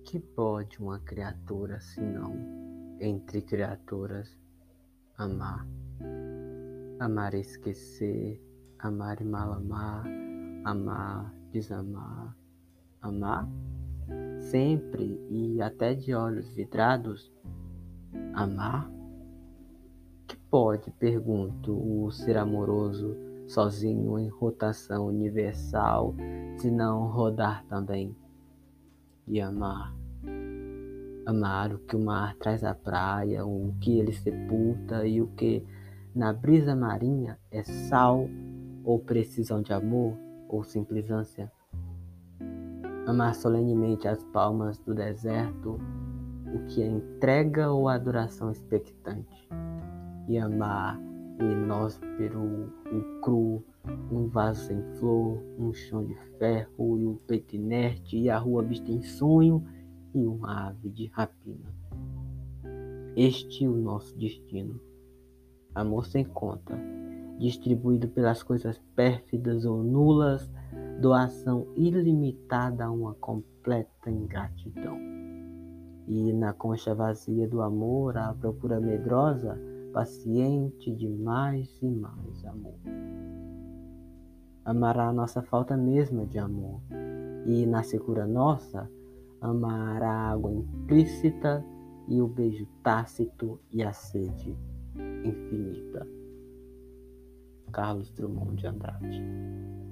Que pode uma criatura, senão, entre criaturas, amar? Amar e esquecer, amar e mal amar, amar, desamar, amar? Sempre e até de olhos vidrados, amar? Que pode, pergunto, o ser amoroso, sozinho em rotação universal, se não rodar também e amar? Amar o que o mar traz à praia, o que ele sepulta e o que na brisa marinha é sal ou precisão de amor ou simples ânsia. Amar solenemente as palmas do deserto, o que é entrega ou adoração expectante. E amar o inóspero, o cru, um vaso sem flor, um chão de ferro e o peito inerte e a rua vista em sonho e uma ave de rapina. Este é o nosso destino. Amor sem conta, distribuído pelas coisas pérfidas ou nulas, doação ilimitada a uma completa ingratidão. E na concha vazia do amor, a procura medrosa, paciente de mais e mais amor. Amará a nossa falta mesma de amor, e na secura nossa, amará a água implícita e o beijo tácito e a sede infinita. Carlos Drummond de Andrade.